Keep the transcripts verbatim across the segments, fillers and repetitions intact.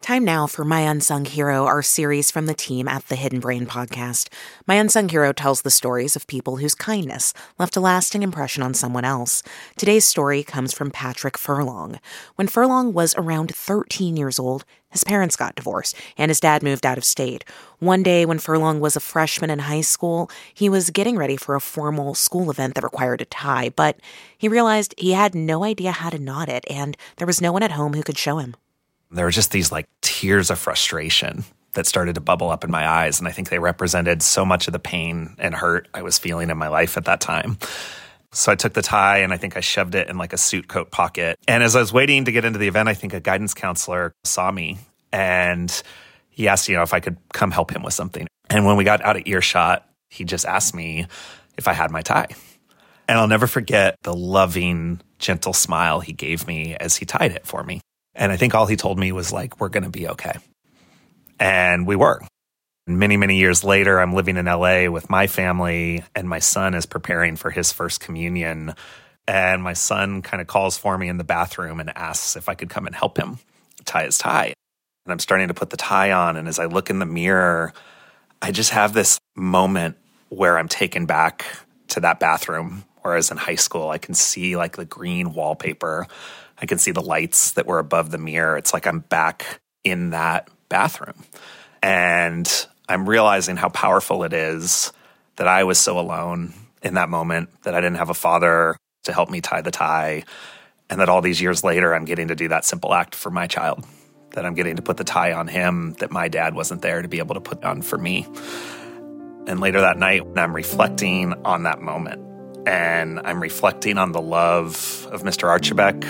Time now for My Unsung Hero, our series from the team at the Hidden Brain podcast. My Unsung Hero tells the stories of people whose kindness left a lasting impression on someone else. Today's story comes from Patrick Furlong. When Furlong was around thirteen years old, his parents got divorced, and his dad moved out of state. One day when Furlong was a freshman in high school, he was getting ready for a formal school event that required a tie, but he realized he had no idea how to knot it, and there was no one at home who could show him. There were just these like tears of frustration that started to bubble up in my eyes, and I think they represented so much of the pain and hurt I was feeling in my life at that time. So I took the tie and I think I shoved it in like a suit coat pocket. And as I was waiting to get into the event, I think a guidance counselor saw me and he asked, you know, if I could come help him with something. And when we got out of earshot, he just asked me if I had my tie. And I'll never forget the loving, gentle smile he gave me as he tied it for me. And I think all he told me was like, we're going to be okay. And we were. Many, many years later, I'm living in L A with my family, and my son is preparing for his first communion. And my son kind of calls for me in the bathroom and asks if I could come and help him tie his tie. And I'm starting to put the tie on. And as I look in the mirror, I just have this moment where I'm taken back to that bathroom. Whereas in high school, I can see like the green wallpaper. I can see the lights that were above the mirror. It's like I'm back in that bathroom. And I'm realizing how powerful it is that I was so alone in that moment, that I didn't have a father to help me tie the tie, and that all these years later, I'm getting to do that simple act for my child, that I'm getting to put the tie on him that my dad wasn't there to be able to put on for me. And later that night, I'm reflecting on that moment, and I'm reflecting on the love of Mister Archibek.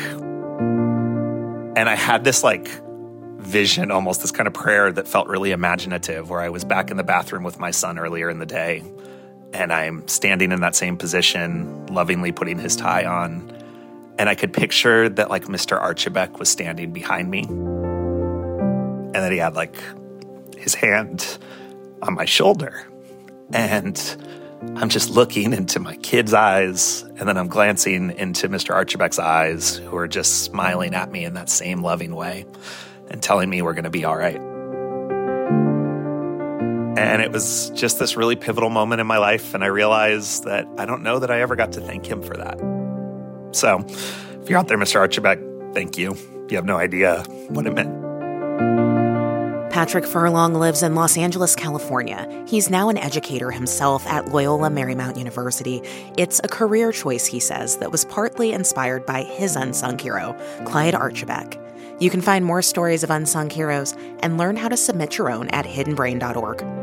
And I had this like vision, almost this kind of prayer that felt really imaginative, where I was back in the bathroom with my son earlier in the day, and I'm standing in that same position, lovingly putting his tie on. And I could picture that like Mister Archibek was standing behind me, and that he had like his hand on my shoulder. And I'm just looking into my kid's eyes, and then I'm glancing into Mister Archibek's eyes, who are just smiling at me in that same loving way and telling me we're going to be all right. And it was just this really pivotal moment in my life, and I realized that I don't know that I ever got to thank him for that. So if you're out there, Mister Archibek, thank you. You have no idea what it meant. Patrick Furlong lives in Los Angeles, California. He's now an educator himself at Loyola Marymount University. It's a career choice, he says, that was partly inspired by his unsung hero, Clyde Archibek. You can find more stories of unsung heroes and learn how to submit your own at hidden brain dot org.